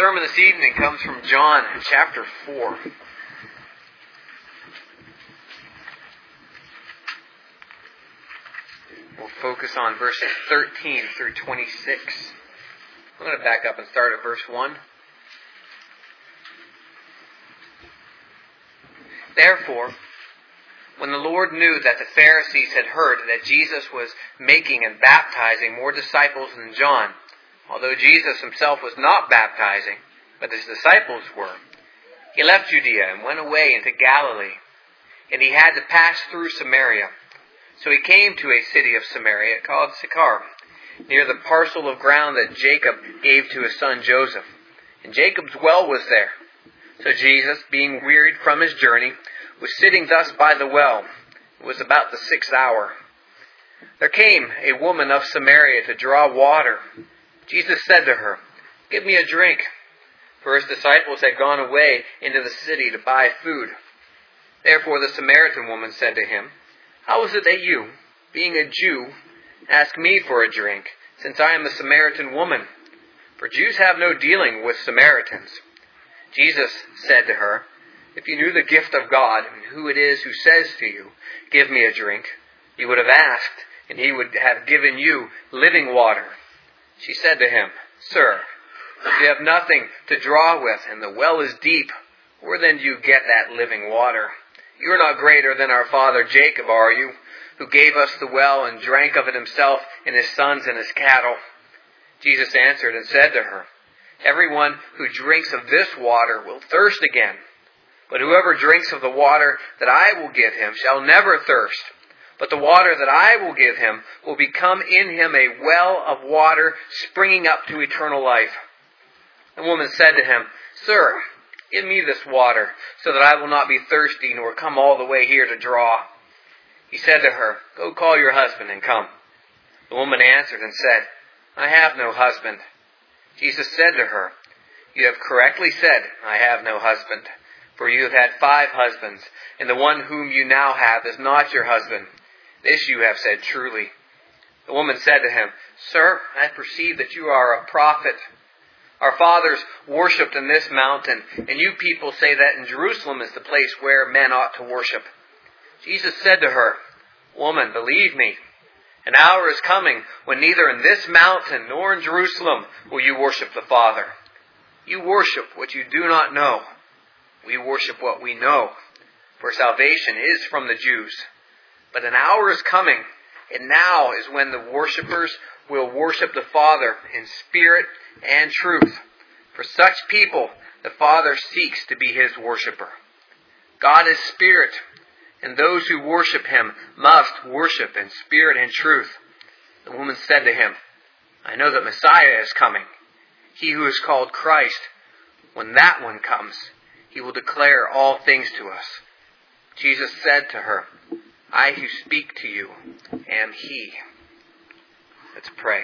sermon this evening comes from John chapter 4. We'll focus on verses 13 through 26. I'm going to back up and start at verse 1. Therefore, when the Lord knew that the Pharisees had heard that Jesus was making and baptizing more disciples than John, although Jesus himself was not baptizing, but his disciples were, he left Judea and went away into Galilee. And he had to pass through Samaria. So he came to a city of Samaria called Sychar, near the parcel of ground that Jacob gave to his son Joseph. And Jacob's well was there. So Jesus, being wearied from his journey, was sitting thus by the well. It was about the 6th hour. There came a woman of Samaria to draw water. Jesus said to her, "Give me a drink." For his disciples had gone away into the city to buy food. Therefore the Samaritan woman said to him, "How is it that you, being a Jew, ask me for a drink, since I am a Samaritan woman? For Jews have no dealing with Samaritans." Jesus said to her, "If you knew the gift of God, and who it is who says to you, 'Give me a drink,' you would have asked, and he would have given you living water." She said to him, "Sir, you have nothing to draw with, and the well is deep. Where then do you get that living water? You are not greater than our father Jacob, are you, who gave us the well and drank of it himself and his sons and his cattle?" Jesus answered and said to her, "Everyone who drinks of this water will thirst again. But whoever drinks of the water that I will give him shall never thirst. But the water that I will give him will become in him a well of water springing up to eternal life." The woman said to him, "Sir, give me this water, so that I will not be thirsty nor come all the way here to draw." He said to her, "Go call your husband and come." The woman answered and said, "I have no husband." Jesus said to her, "You have correctly said, 'I have no husband.' For you have had 5 husbands, and the one whom you now have is not your husband. This you have said truly." The woman said to him, "Sir, I perceive that you are a prophet. Our fathers worshipped in this mountain, and you people say that in Jerusalem is the place where men ought to worship." Jesus said to her, "Woman, believe me, an hour is coming when neither in this mountain nor in Jerusalem will you worship the Father. You worship what you do not know. We worship what we know, for salvation is from the Jews. But an hour is coming, and now is when the worshippers will worship the Father in spirit and truth. For such people, the Father seeks to be his worshipper. God is spirit, and those who worship him must worship in spirit and truth." The woman said to him, "I know that Messiah is coming, he who is called Christ. When that one comes, he will declare all things to us." Jesus said to her, "I who speak to you am he." Let's pray.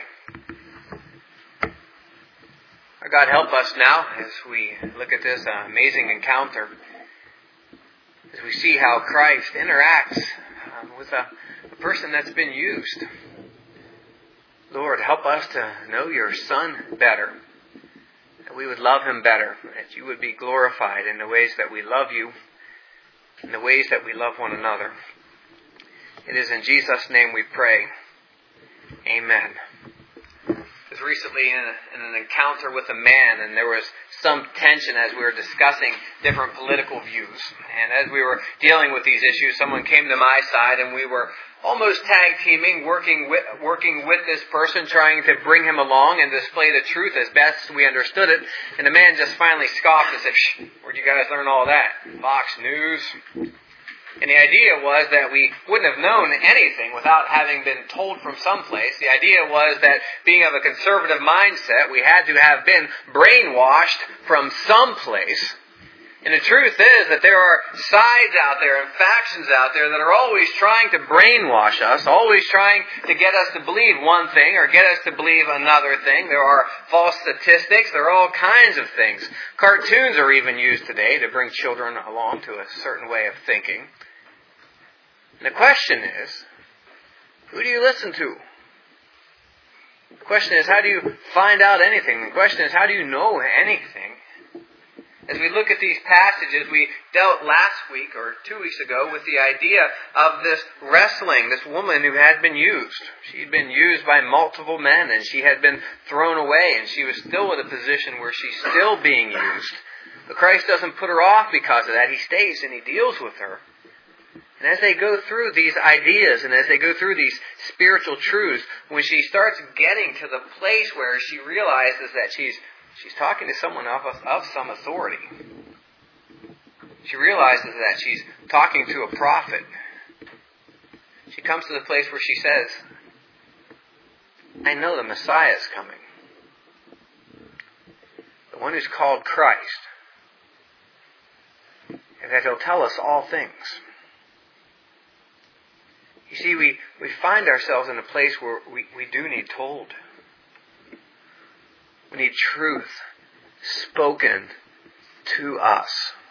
Our God, help us now as we look at this amazing encounter, as we see how Christ interacts with a person that's been used. Lord, help us to know your Son better, that we would love him better, that you would be glorified in the ways that we love you, in the ways that we love one another. It is in Jesus' name we pray. Amen. I was recently in an encounter with a man, and there was some tension as we were discussing different political views. And as we were dealing with these issues, someone came to my side, and we were almost tag teaming, working with this person, trying to bring him along and display the truth as best we understood it. And the man just finally scoffed and said, "Where'd you guys learn all that? Fox News?" And the idea was that we wouldn't have known anything without having been told from someplace. The idea was that being of a conservative mindset, we had to have been brainwashed from someplace. And the truth is that there are sides out there and factions out there that are always trying to brainwash us, always trying to get us to believe one thing or get us to believe another thing. There are false statistics. There are all kinds of things. Cartoons are even used today to bring children along to a certain way of thinking. And the question is, who do you listen to? The question is, how do you find out anything? The question is, how do you know anything As we look at these passages, we dealt last week or 2 weeks ago with the idea of this wrestling, this woman who had been used. She'd been used by multiple men and she had been thrown away and she was still in a position where she's still being used. But Christ doesn't put her off because of that. He stays and He deals with her. And as they go through these ideas and as they go through these spiritual truths, when she starts getting to the place where she realizes that she's talking to someone of some authority. She realizes that she's talking to a prophet. She comes to the place where she says, I know the Messiah is coming. The one who's called Christ. And that He'll tell us all things. You see, we find ourselves in a place where we do need told. We need truth spoken to us.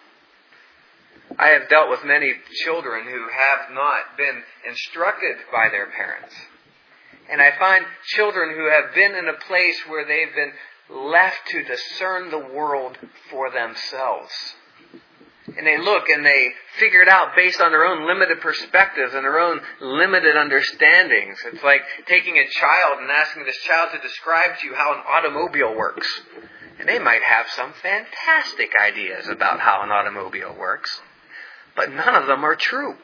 I have dealt with many children who have not been instructed by their parents. And I find children who have been in a place where they've been left to discern the world for themselves. And they look and they figure it out based on their own limited perspectives and their own limited understandings. It's like taking a child and asking this child to describe to you how an automobile works. And they might have some fantastic ideas about how an automobile works. But none of them are true.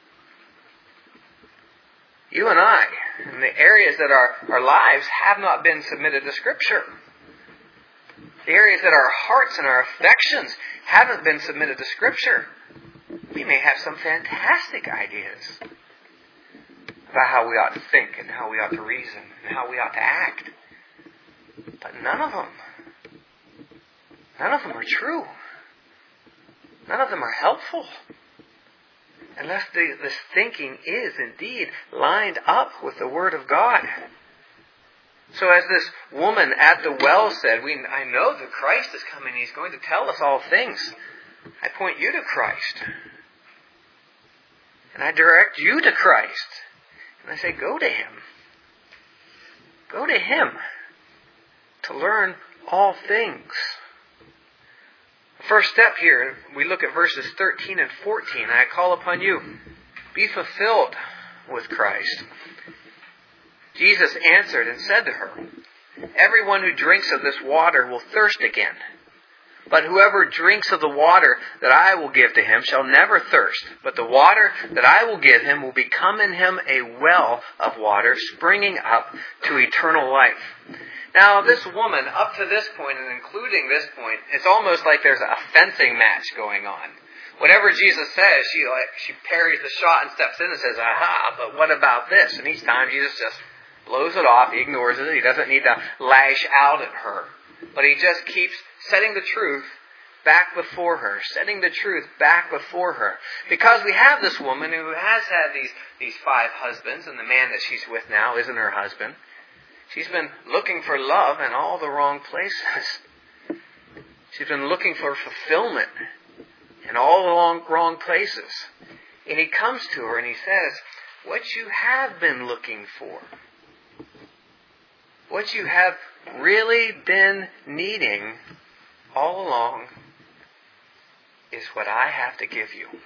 You and I, in the areas that our lives have not been submitted to Scripture. The areas that our hearts and our affections haven't been submitted to Scripture. We may have some fantastic ideas about how we ought to think and how we ought to reason and how we ought to act. But none of them are true. None of them are helpful. Unless this thinking is indeed lined up with the Word of God. So as this woman at the well said, I know that Christ is coming. He's going to tell us all things. I point you to Christ. And I direct you to Christ. And I say, go to Him. Go to Him to learn all things. The first step here, we look at verses 13 and 14. I call upon you, be fulfilled with Christ. Jesus answered and said to her, everyone who drinks of this water will thirst again. But whoever drinks of the water that I will give to him shall never thirst. But the water that I will give him will become in him a well of water springing up to eternal life. Now this woman, up to this point and including this point, it's almost like there's a fencing match going on. Whatever Jesus says, she parries the shot and steps in and says, aha, but what about this? And each time Jesus just blows it off, he ignores it, he doesn't need to lash out at her. But he just keeps setting the truth back before her, setting the truth back before her. Because we have this woman who has had these 5 husbands, and the man that she's with now isn't her husband. She's been looking for love in all the wrong places. She's been looking for fulfillment in all the wrong places. And he comes to her and he says, what you have been looking for, what you have really been needing all along is what I have to give you.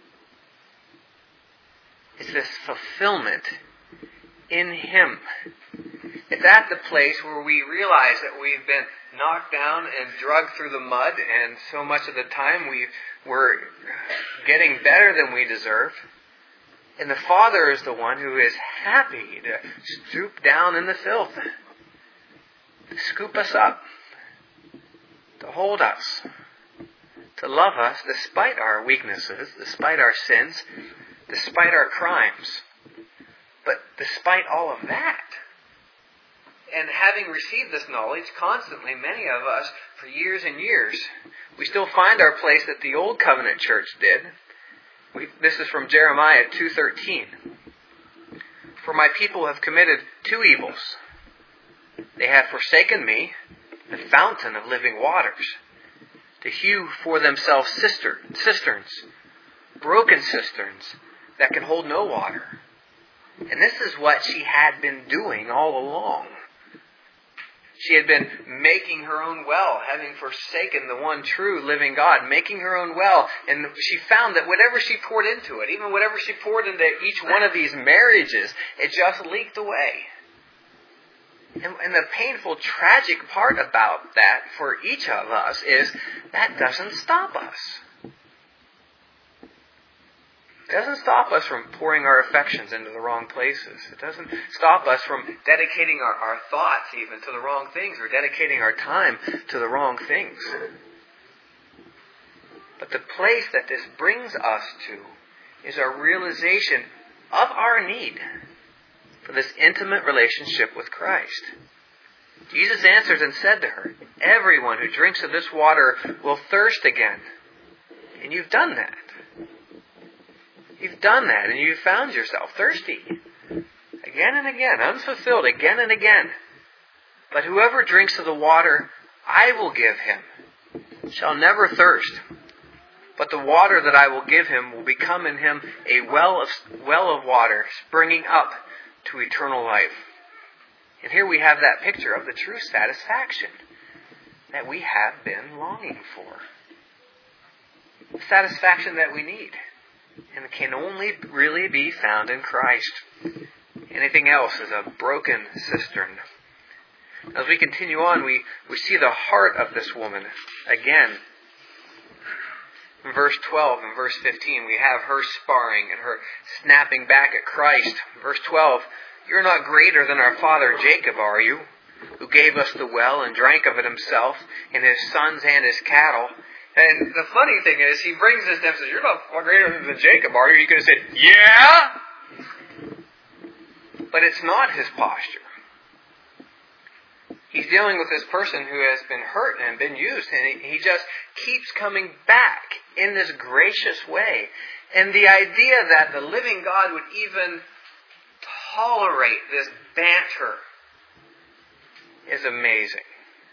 It's this fulfillment in Him. It's at the place where we realize that we've been knocked down and dragged through the mud, and so much of the time we're getting better than we deserve. And the Father is the one who is happy to stoop down in the filth, to scoop us up, to hold us, to love us despite our weaknesses, despite our sins, despite our crimes. But despite all of that, and having received this knowledge constantly, many of us, for years and years, we still find our place that the Old Covenant church did. This is from Jeremiah 2:13. For my people have committed 2 evils. They have forsaken me, the fountain of living waters, to hew for themselves cisterns, broken cisterns that can hold no water. And this is what she had been doing all along. She had been making her own well, having forsaken the one true living God, making her own well. And she found that whatever she poured into it, even whatever she poured into each one of these marriages, it just leaked away. And the painful, tragic part about that for each of us is that doesn't stop us. It doesn't stop us from pouring our affections into the wrong places. It doesn't stop us from dedicating our thoughts even to the wrong things or dedicating our time to the wrong things. But the place that this brings us to is our realization of our need for this intimate relationship with Christ. Jesus answered and said to her, "Everyone who drinks of this water will thirst again." And you've done that. You've done that, and you've found yourself thirsty. Again and again, unfulfilled again and again. But whoever drinks of the water I will give him shall never thirst. But the water that I will give him will become in him a well of water, springing up to eternal life. And here we have that picture of the true satisfaction that we have been longing for. The satisfaction that we need. And it can only really be found in Christ. Anything else is a broken cistern. As we continue on, we see the heart of this woman again. In verse 12 and verse 15, we have her sparring and her snapping back at Christ. Verse 12, "You're not greater than our father Jacob, are you? Who gave us the well and drank of it himself, and his sons and his cattle." And the funny thing is, he brings this down and says, "You're not greater than Jacob, are you?" He could have said, "Yeah!" But it's not his posture. He's dealing with this person who has been hurt and been used, and he just keeps coming back in this gracious way. And the idea that the living God would even tolerate this banter is amazing.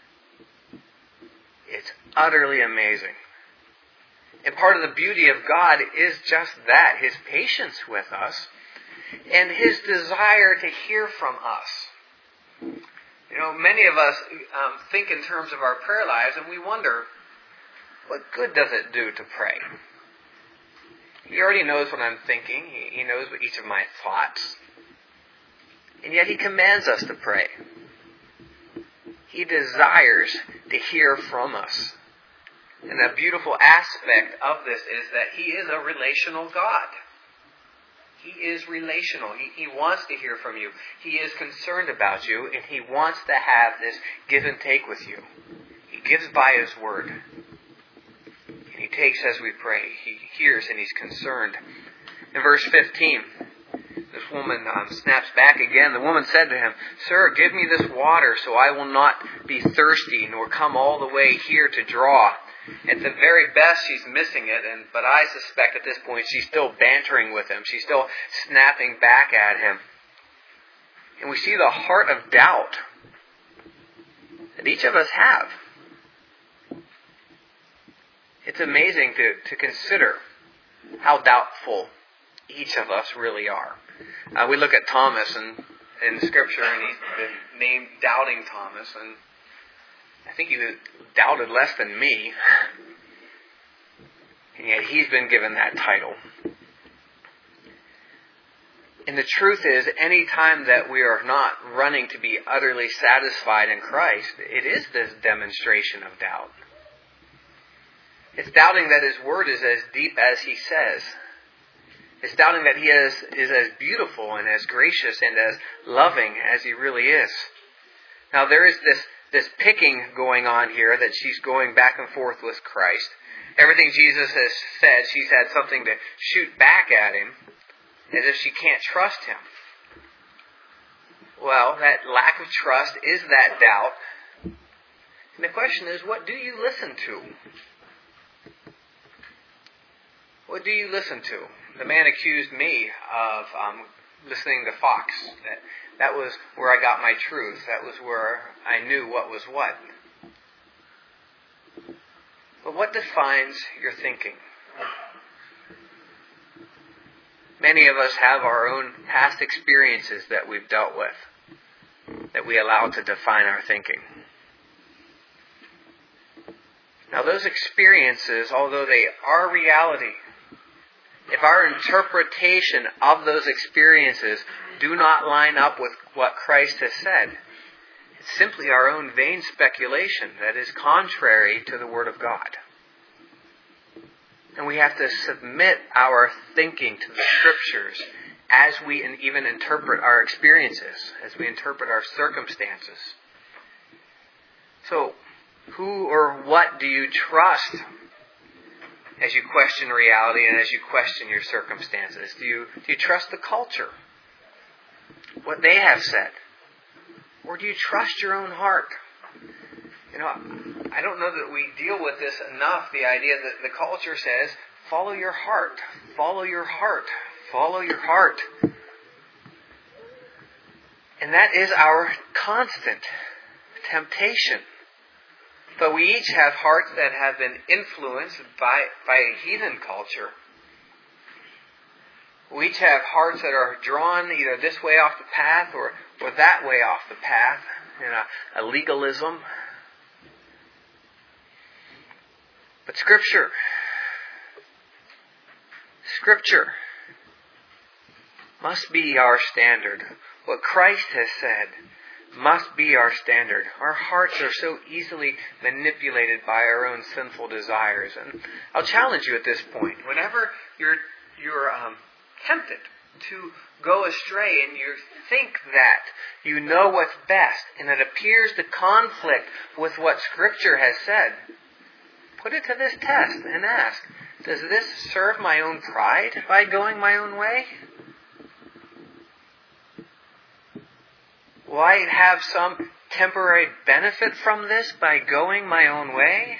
It's utterly amazing. And part of the beauty of God is just that, His patience with us and His desire to hear from us. You know, many of us think in terms of our prayer lives and we wonder, what good does it do to pray? He already knows what I'm thinking. He knows what each of my thoughts. And yet He commands us to pray. He desires to hear from us. And the beautiful aspect of this is that He is a relational God. He is relational. He wants to hear from you. He is concerned about you, and He wants to have this give and take with you. He gives by His word. And He takes as we pray. He hears and He's concerned. In verse 15, this woman snaps back again. The woman said to him, "Sir, give me this water so I will not be thirsty, nor come all the way here to draw." At the very best, she's missing it, but I suspect at this point she's still bantering with him. She's still snapping back at him. And we see the heart of doubt that each of us have. It's amazing to consider how doubtful each of us really are. We look at Thomas in Scripture, and he's been named Doubting Thomas, and I think he doubted less than me, and yet he's been given that title. And the truth is, any time that we are not running to be utterly satisfied in Christ, it is this demonstration of doubt. It's doubting that His Word is as deep as He says. It's doubting that He is as beautiful and as gracious and as loving as He really is. Now there is this picking going on here that she's going back and forth with Christ. Everything Jesus has said, she's had something to shoot back at Him as if she can't trust Him. Well, that lack of trust is that doubt. And the question is, what do you listen to? What do you listen to? The man accused me of listening to Fox. That was where I got my truth. That was where I knew what was what. But what defines your thinking? Many of us have our own past experiences that we've dealt with, that that we allow to define our thinking. Now those experiences, although they are reality, if our interpretation of those experiences do not line up with what Christ has said, it's simply our own vain speculation that is contrary to the Word of God. And we have to submit our thinking to the Scriptures as we even interpret our experiences, as we interpret our circumstances. So, who or what do you trust as you question reality and as you question your circumstances? Do you trust the culture? What they have said? Or do you trust your own heart? I don't know that we deal with this enough, the idea that the culture says, follow your heart, follow your heart, follow your heart. And that is our constant temptation. But we each have hearts that have been influenced by heathen culture. We each have hearts that are drawn either this way off the path or that way off the path in a legalism. But Scripture must be our standard. What Christ has said must be our standard. Our hearts are so easily manipulated by our own sinful desires. And I'll challenge you at this point. Whenever you're tempted to go astray and you think that you know what's best and it appears to conflict with what Scripture has said, put it to this test and ask, does this serve my own pride by going my own way? Will I have some temporary benefit from this by going my own way?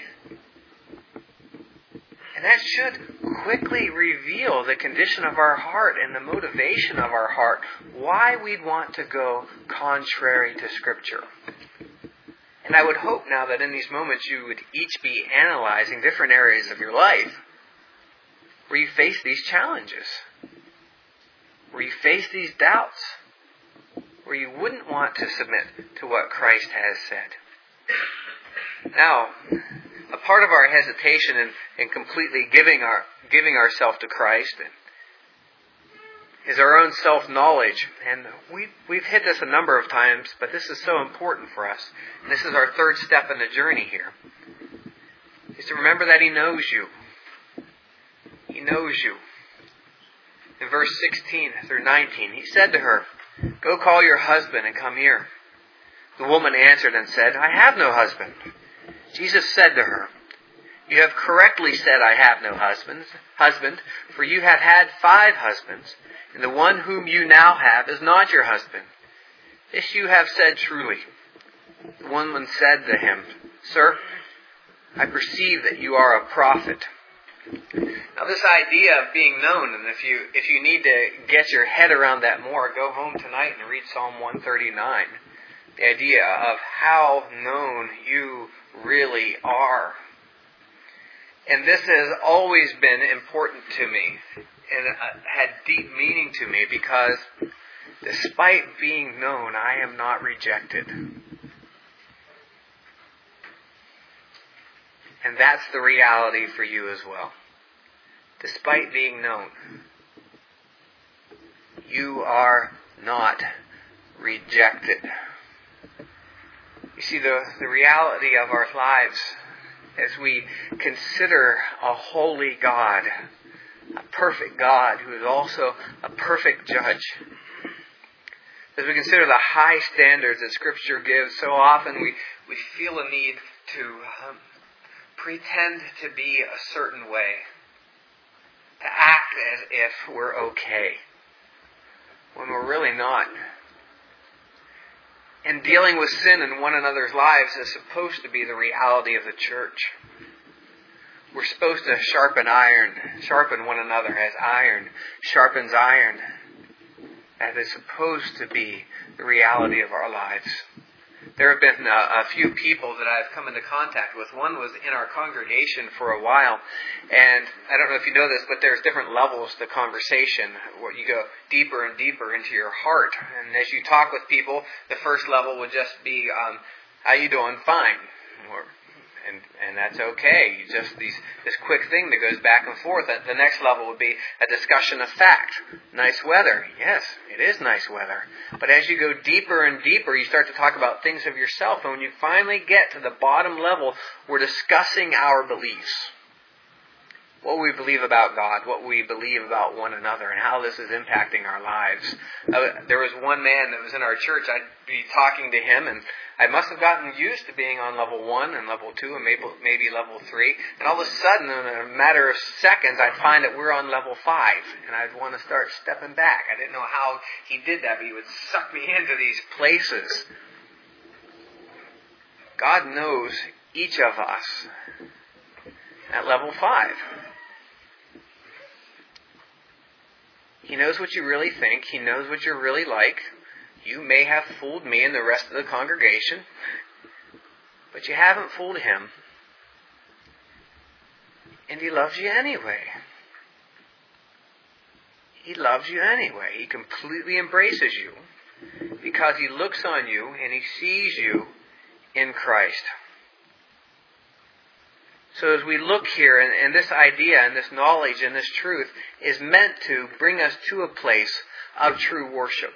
And that should quickly reveal the condition of our heart and the motivation of our heart, why we'd want to go contrary to Scripture. And I would hope now that in these moments you would each be analyzing different areas of your life where you face these challenges, where you face these doubts, where you wouldn't want to submit to what Christ has said. Now, a part of our hesitation in completely giving ourselves to Christ is our own self-knowledge. And we've hit this a number of times, but this is so important for us. And this is our third step in the journey here. Is to remember that He knows you. He knows you. In verse 16 through 19, He said to her, "Go call your husband and come here." The woman answered and said, "I have no husband." Jesus said to her, "You have correctly said, 'I have no husband, for you have had 5 husbands, and the one whom you now have is not your husband. This you have said truly." The woman said to him, "Sir, I perceive that you are a prophet." Now this idea of being known, and if you need to get your head around that more, go home tonight and read Psalm 139. The idea of how known you really are. And this has always been important to me and had deep meaning to me because despite being known, I am not rejected. And that's the reality for you as well. Despite being known, you are not rejected. You see, the reality of our lives as we consider a holy God, a perfect God who is also a perfect judge. As we consider the high standards that Scripture gives, so often we feel a need to pretend to be a certain way, to act as if we're okay, when we're really not. And dealing with sin in one another's lives is supposed to be the reality of the church. We're supposed to sharpen one another as iron sharpens iron. That is supposed to be the reality of our lives. There have been a few people that I've come into contact with. One was in our congregation for a while, and I don't know if you know this, but there's different levels to conversation where you go deeper and deeper into your heart. And as you talk with people, the first level would just be, how you doing? Fine. And that's okay. This quick thing that goes back and forth. The next level would be a discussion of fact. Nice weather. Yes, it is nice weather. But as you go deeper and deeper, you start to talk about things of yourself. And when you finally get to the bottom level, we're discussing our beliefs. What we believe about God, what we believe about one another, and how this is impacting our lives. There was one man that was in our church. I'd be talking to him, and I must have gotten used to being on level 1 and level 2 and maybe level 3. And all of a sudden, in a matter of seconds, I'd find that we're on level 5. And I'd want to start stepping back. I didn't know how he did that, but he would suck me into these places. God knows each of us at level 5. He knows what you really think. He knows what you're really like. You may have fooled me and the rest of the congregation, but you haven't fooled him. And he loves you anyway. He loves you anyway. He completely embraces you because he looks on you and he sees you in Christ. So as we look here, and this idea and this knowledge and this truth is meant to bring us to a place of true worship.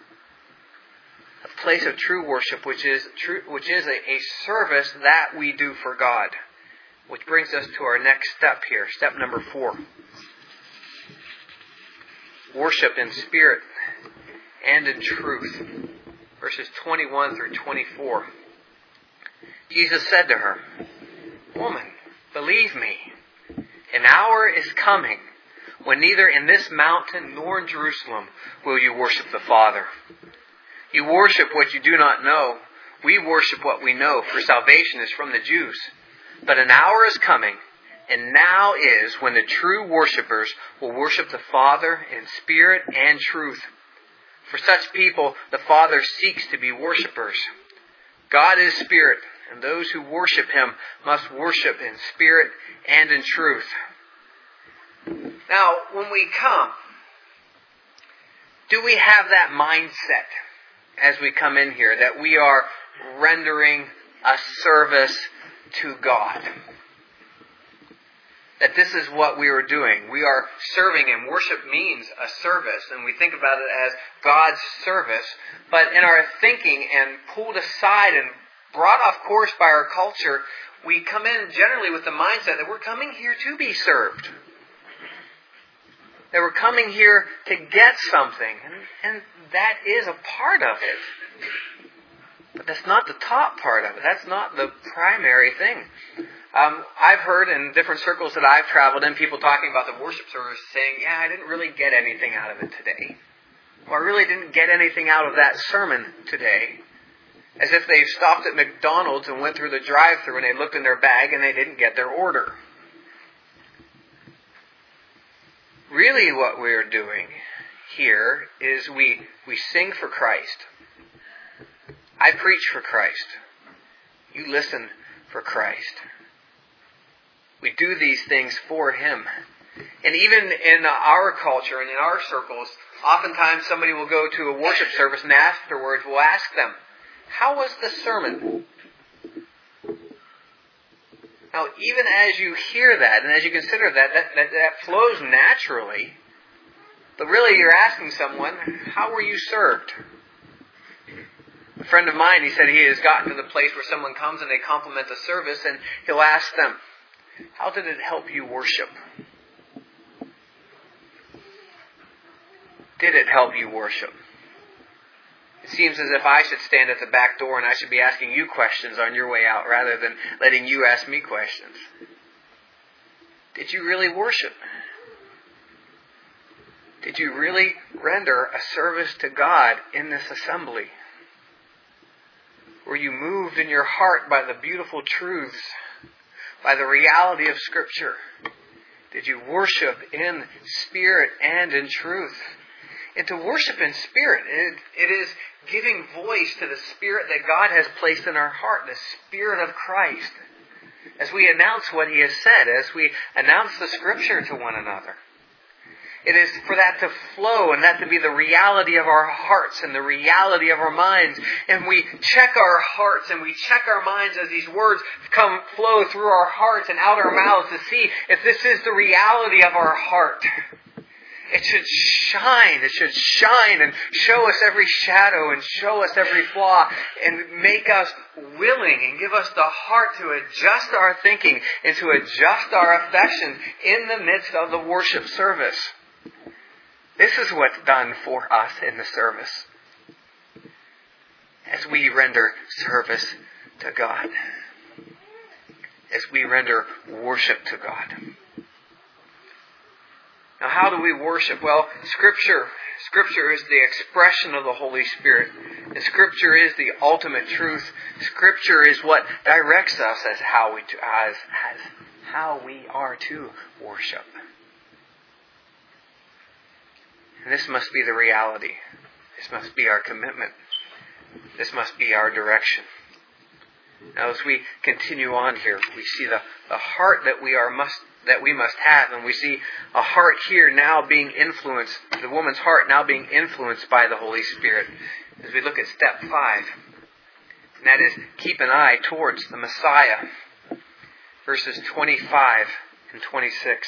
A place of true worship, which is a service that we do for God. Which brings us to our next step here, step number 4. Worship in spirit and in truth. Verses 21 through 24. Jesus said to her, "Woman, believe me, an hour is coming when neither in this mountain nor in Jerusalem will you worship the Father. You worship what you do not know. We worship what we know, for salvation is from the Jews. But an hour is coming, and now is, when the true worshippers will worship the Father in spirit and truth. For such people, the Father seeks to be worshippers. God is spirit, and those who worship Him must worship in spirit and in truth." Now, when we come, do we have that mindset as we come in here, that we are rendering a service to God? That this is what we are doing. We are serving Him. Worship means a service, and we think about it as God's service. But in our thinking and pulled aside and brought off course by our culture, we come in generally with the mindset that we're coming here to be served. That we're coming here to get something. And that is a part of it. But that's not the top part of it. That's not the primary thing. I've heard in different circles that I've traveled in, people talking about the worship service saying, "Yeah, I didn't really get anything out of it today." Or "I really didn't get anything out of that sermon today." As if they've stopped at McDonald's and went through the drive-thru and they looked in their bag and they didn't get their order. Really what we're doing here is we sing for Christ. I preach for Christ. You listen for Christ. We do these things for Him. And even in our culture and in our circles, oftentimes somebody will go to a worship service and afterwards we'll ask them, "How was the sermon?" Now, even as you hear that and as you consider that flows naturally, but really you're asking someone, "How were you served?" A friend of mine, he said he has gotten to the place where someone comes and they compliment the service and he'll ask them, "How did it help you worship?" Did it help you worship? It seems as if I should stand at the back door and I should be asking you questions on your way out rather than letting you ask me questions. Did you really worship? Did you really render a service to God in this assembly? Were you moved in your heart by the beautiful truths, by the reality of Scripture? Did you worship in spirit and in truth? And to worship in spirit, it is giving voice to the Spirit that God has placed in our heart, the Spirit of Christ, as we announce what He has said, as we announce the Scripture to one another. It is for that to flow and that to be the reality of our hearts and the reality of our minds. And we check our hearts and we check our minds as these words flow through our hearts and out our mouths to see if this is the reality of our heart. It should shine. It should shine and show us every shadow and show us every flaw and make us willing and give us the heart to adjust our thinking and to adjust our affections in the midst of the worship service. This is what's done for us in the service as we render service to God, as we render worship to God. Now, how do we worship? Well, Scripture is the expression of the Holy Spirit. And Scripture is the ultimate truth. Scripture is what directs us as how we are to worship. And this must be the reality. This must be our commitment. This must be our direction. Now, as we continue on here, we see the heart that we must have, and we see a heart here now being influenced, the woman's heart now being influenced by the Holy Spirit. As we look at step 5, and that is keep an eye towards the Messiah. Verses 25 and 26.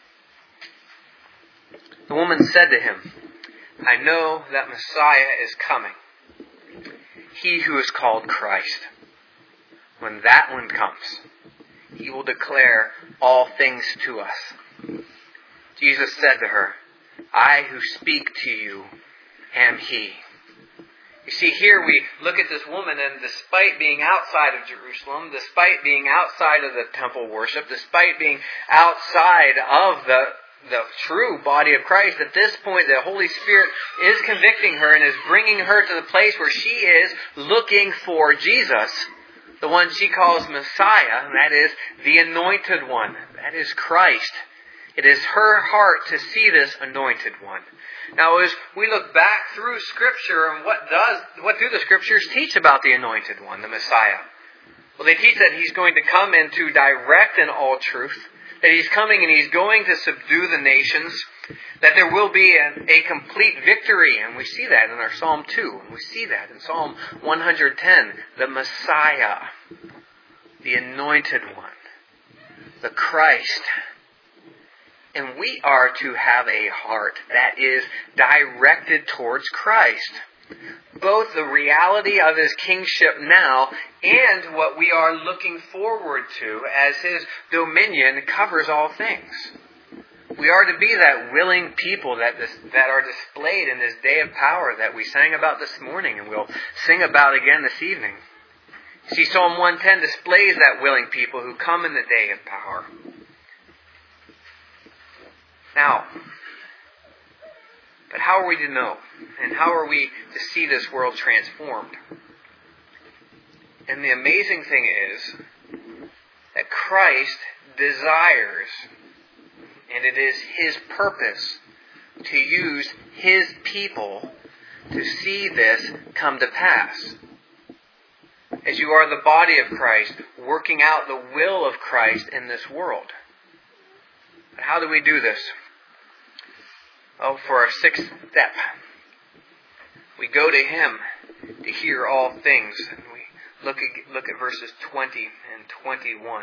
The woman said to him, I know that Messiah is coming, he who is called Christ. When that one comes, he will declare all things to us. Jesus said to her, I who speak to you am he. You see, here we look at this woman, and despite being outside of Jerusalem, despite being outside of the temple worship, despite being outside of the true body of Christ, at this point the Holy Spirit is convicting her and is bringing her to the place where she is looking for Jesus, the one she calls Messiah, and that is the Anointed One. That is Christ. It is her heart to see this Anointed One. Now, as we look back through Scripture, and what do the Scriptures teach about the Anointed One, the Messiah? Well, they teach that He's going to come in to direct in all truth, that He's coming and He's going to subdue the nations, that there will be a complete victory, and we see that in our Psalm 2, and we see that in Psalm 110, the Messiah, the Anointed One, the Christ. And we are to have a heart that is directed towards Christ. Both the reality of His kingship now and what we are looking forward to as His dominion covers all things. We are to be that willing people that are displayed in this day of power that we sang about this morning and we'll sing about again this evening. See, Psalm 110 displays that willing people who come in the day of power. Now, but how are we to know? And how are we to see this world transformed? And the amazing thing is that Christ desires, and it is His purpose, to use His people to see this come to pass. As you are the body of Christ, working out the will of Christ in this world. But how do we do this? Oh, for our 6th step, we go to Him to hear all things. And we look at verses 20 and 21.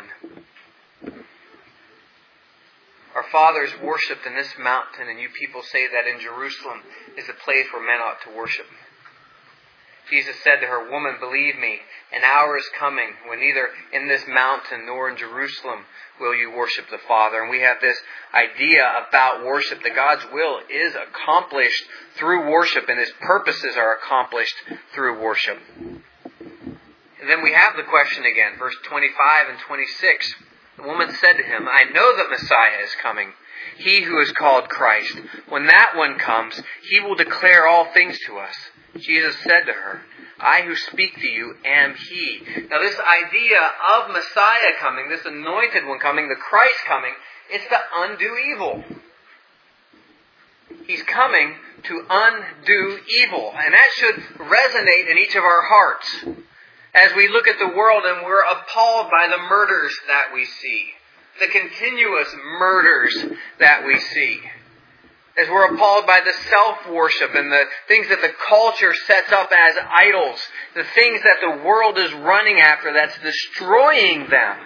Our fathers worshipped in this mountain, and you people say that in Jerusalem is the place where men ought to worship. Jesus said to her, Woman, believe me, an hour is coming when neither in this mountain nor in Jerusalem will you worship the Father. And we have this idea about worship, that God's will is accomplished through worship and His purposes are accomplished through worship. And then we have the question again, verse 25 and 26. The woman said to Him, I know that Messiah is coming, He who is called Christ. When that one comes, He will declare all things to us. Jesus said to her, I who speak to you am He. Now this idea of Messiah coming, this Anointed One coming, the Christ coming, it's to undo evil. He's coming to undo evil. And that should resonate in each of our hearts as we look at the world and we're appalled by the murders that we see. The continuous murders that we see. As we're appalled by the self-worship and the things that the culture sets up as idols. The things that the world is running after that's destroying them.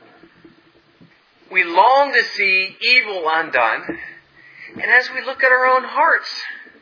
We long to see evil undone. And as we look at our own hearts,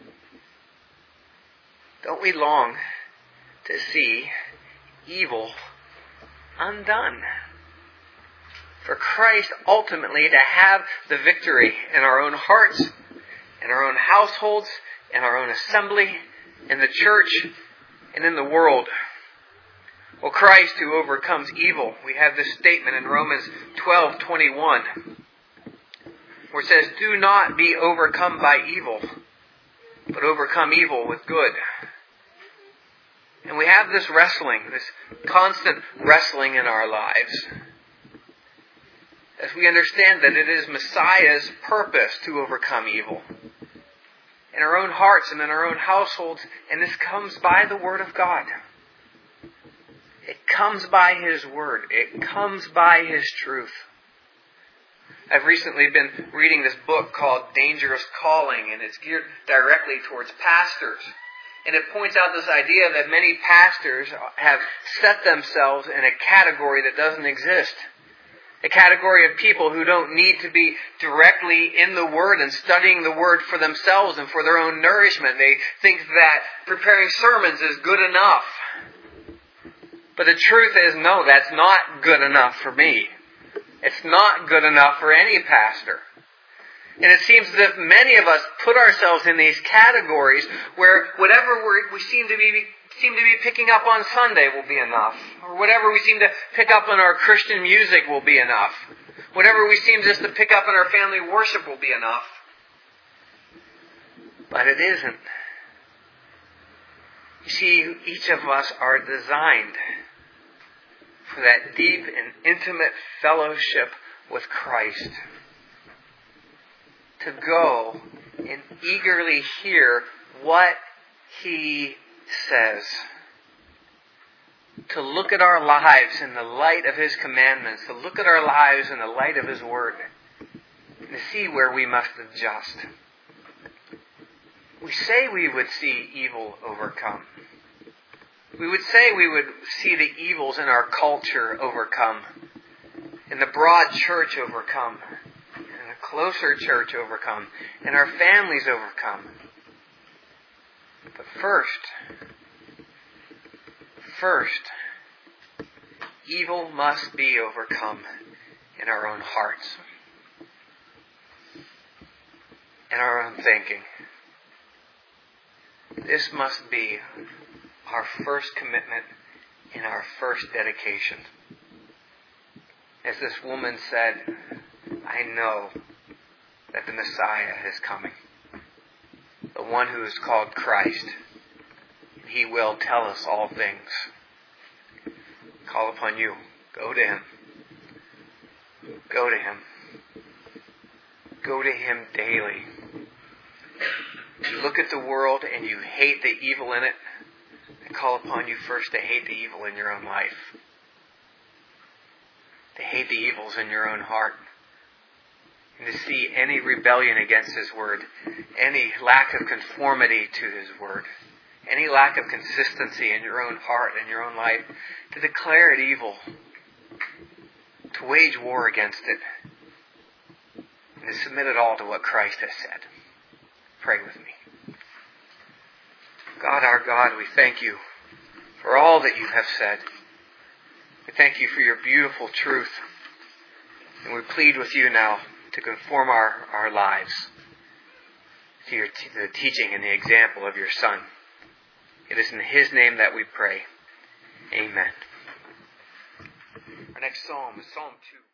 don't we long to see evil undone? For Christ ultimately to have the victory in our own hearts, in our own households, in our own assembly, in the church, and in the world. Well, Christ who overcomes evil. We have this statement in Romans 12:21, where it says, "Do not be overcome by evil, but overcome evil with good." And we have this wrestling, this constant wrestling in our lives, as we understand that it is Messiah's purpose to overcome evil in our own hearts and in our own households, and this comes by the Word of God. It comes by His Word. It comes by His truth. I've recently been reading this book called Dangerous Calling, and it's geared directly towards pastors. And it points out this idea that many pastors have set themselves in a category that doesn't exist. A category of people who don't need to be directly in the Word and studying the Word for themselves and for their own nourishment. They think that preparing sermons is good enough. But the truth is, no, that's not good enough for me. It's not good enough for any pastor. And it seems as if many of us put ourselves in these categories where whatever we seem to be picking up on Sunday will be enough. Or whatever we seem to pick up on our Christian music will be enough. Whatever we seem just to pick up in our family worship will be enough. But it isn't. You see, each of us are designed for that deep and intimate fellowship with Christ. To go and eagerly hear what He says. To look at our lives in the light of His commandments. To look at our lives in the light of His Word. And to see where we must adjust. We say we would see evil overcome. We would say we would see the evils in our culture overcome. In the broad church overcome. In the closer church overcome. In our families overcome. But first, evil must be overcome in our own hearts. In our own thinking. This must be our first commitment in our first dedication. As this woman said, I know that the Messiah is coming. The one who is called Christ. He will tell us all things. Call upon you. Go to Him. Go to Him. Go to Him daily. You look at the world and you hate the evil in it. I call upon you first to hate the evil in your own life. To hate the evils in your own heart. And to see any rebellion against His Word. Any lack of conformity to His Word. Any lack of consistency in your own heart and your own life. To declare it evil. To wage war against it. And to submit it all to what Christ has said. Pray with me. God, our God, we thank You for all that You have said. We thank You for Your beautiful truth. And we plead with You now to conform our lives to the teaching and the example of Your Son. It is in His name that we pray. Amen. Our next psalm is Psalm 2.